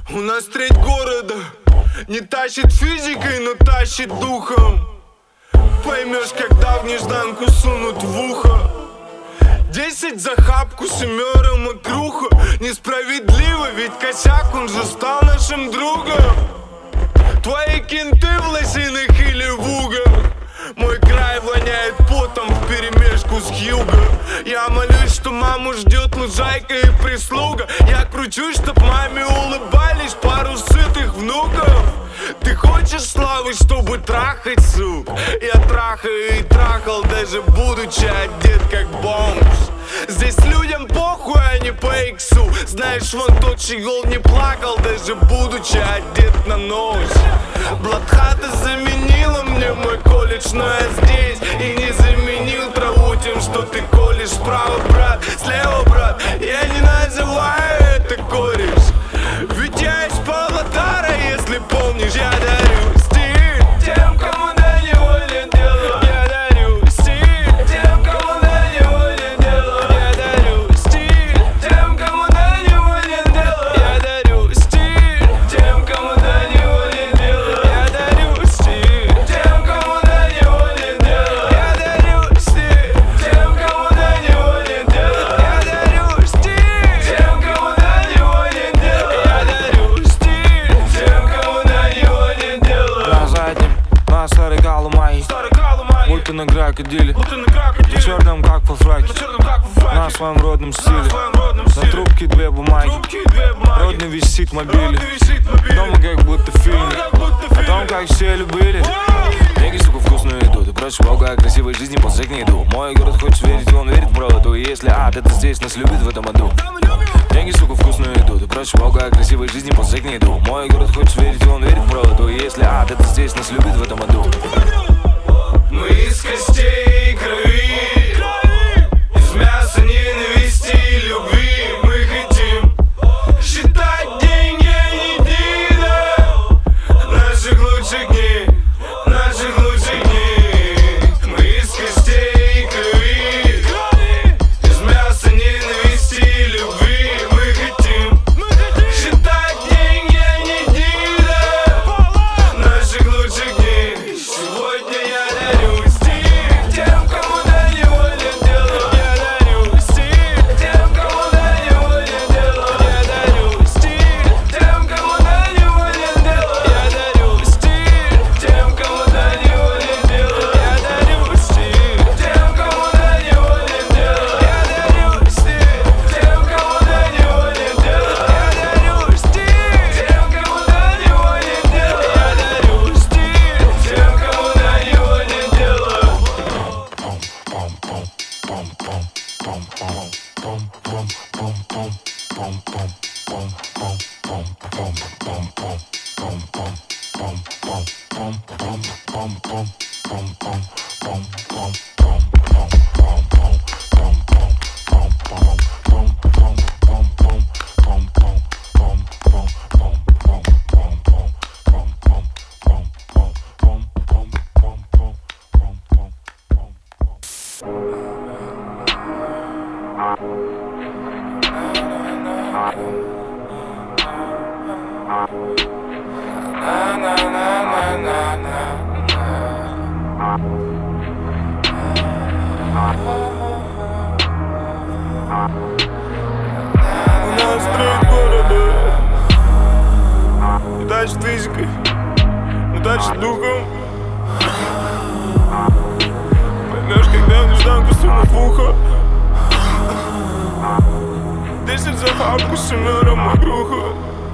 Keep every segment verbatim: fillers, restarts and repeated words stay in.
У нас треть города не тащит физикой, но тащит духом. Поймешь, когда в нежданку сунут в ухо. Десять за хапку, семеро мокруха. Несправедливо, ведь косяк, он же стал нашим другом. Твои кенты в лосинах или в угах. Мой край воняет потом вперемешку с Хьюго. Я молюсь, что маму ждет лужайка и прислуга. Я кручусь, чтоб маме улыбались пару сытых внуков. Ты хочешь славы, чтобы трахать, сук? Я трахаю и трахал, даже будучи одет как бомж. Здесь людям похуй, а не по иксу. Знаешь, вон тот чьел не плакал, даже будучи одет на ночь. Блатхата заменила мне мой колледж, но я здесь и не заменил траву тем, что ты колешь. Справа, брат, слева, брат, я не называю это кореш. Ведь я из Павлодара, если помнишь. Я дарю стиль тем, кому до него нет дела. Я дарю стиль тем, кому до него нет дела. Я дарю стиль тем, кому до него нет дела. Я дарю стиль тем, кому до него нет дела. Я дарю стиль тем, кому до него нет дела. Я дарю стиль тем, кому до него нет дела. Я дарю стиль тем, кому до него нет дела. Я дарю стиль тем, кому до него нет дела. На заднем, на старой галумай, будто на крокодиле, на черном как по фраке, на своем родном стиле. На трубке две бумаги, родный висит в мобиле. Дома как будто в фильме, о том, как все любили. Деньги, сука, вкусную еду. Ты просишь Бога о красивой жизни, после к иду. Мой город хочет верить, он верит в правоту. И если ад, это здесь, нас любит в этом аду. Деньги, сука, вкусную еду. Ты просишь Бога о красивой жизни, после к иду. Мой город хочет верить, он верит в правоту. И если ад, это здесь, нас любит в этом аду. Мы из костей и крови, из мяса ненависти и любви. Мы хотим считать деньги, а не дина. Наших лучших дней, наших лучших дней. Мы из костей и крови, из мяса ненависти и любви. Мы хотим считать деньги, а не дина. Наших лучших дней. Сегодня я дарю стиль тем, кому до него нет дела. Я дарю стиль тем, кому до него нет дела. Я дарю стиль тем, кому до него нет дела. Я дарю стиль тем, кому до него нет дела. Я дарю стиль тем, кому до него нет дела. Я дарю стиль тем, кому до него нет дела. Я дарю стиль тем, кому до него нет дела. Я дарю стиль тем, кому до него нет дела. У нас треть города не тащит физикой, но тащит духом. Поймешь, когда в нежданку сунут в ухо. Десять за хапку, семеро мокруха.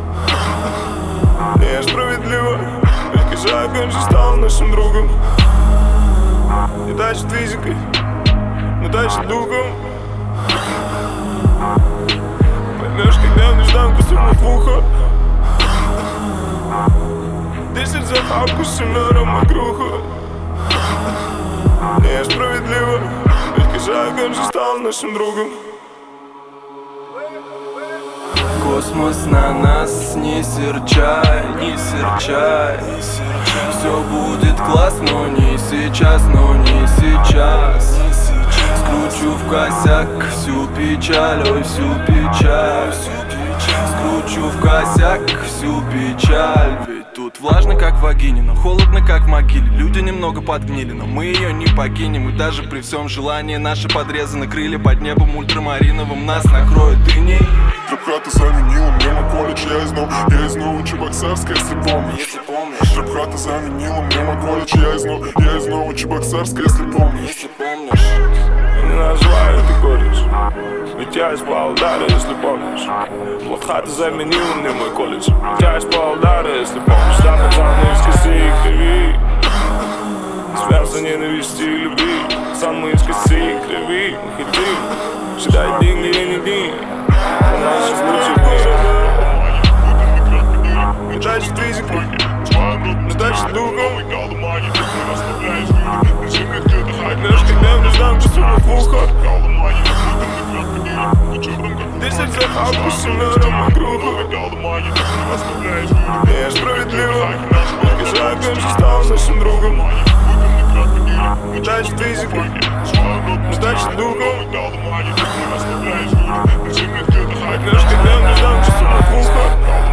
Несправедливо, ведь косяк, он же стал нашим другом. Не тащит физикой, но тащит духом. Поймешь, когда в нежданку сунут в ухо. Десять за хапку, семеро мокруха. Несправедливо, ведь косяк, он же стал нашим другом. Космос на нас, не серчай, не серчай. Все будет классно, но не сейчас, но не сейчас. Скручу в косяк всю печаль, ой, всю печаль. Скручу в косяк всю печаль. Ведь тут влажно, как в вагине, но холодно, как в могиле. Люди немного подгнили, но мы ее не покинем. И даже при всем желании наши подрезаны крылья под небом ультрамариновым нас накроют иней. Трэп-хата заменила мне мой колледж, я из нов, я из новой Чебоксарской, если помнишь. Если помнишь, Трэп-хата заменила мне мой колледж, я из нов, я из новой Чебоксарской, если помнишь. если помнишь. Не называю ты колледж, ведь я из Павлодара, если помнишь. Плохо-то заменила мне мой колледж, ведь я из Павлодара, если помнишь. Да, пацаны из косы и крови, связаны ненависти и любви. Пацан, мы из косы и крови, мы хотим считать деньги и не дни, у нас лучших дней. Не тащит физикой, не тащит духом. Поймешь, когда нежданку сунут в ухо. Десять захапку с семером игруху. Не справедливо, сказать, кем же стал нашим другом. Не тащит физикой, не тащит духом. Поймешь, когда нежданку сунут в ухо.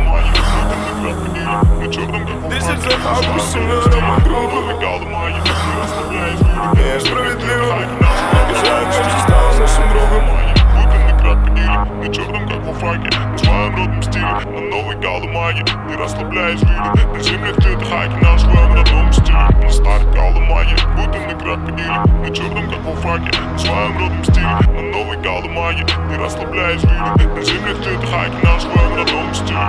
Десять захапку с семером игруху. Не справедливо, сказать, кем же стал нашим другом. На черном, как во фраке, в своем родном стиле, на новой галлумаге. Ты расслабляешь люди, на землях ты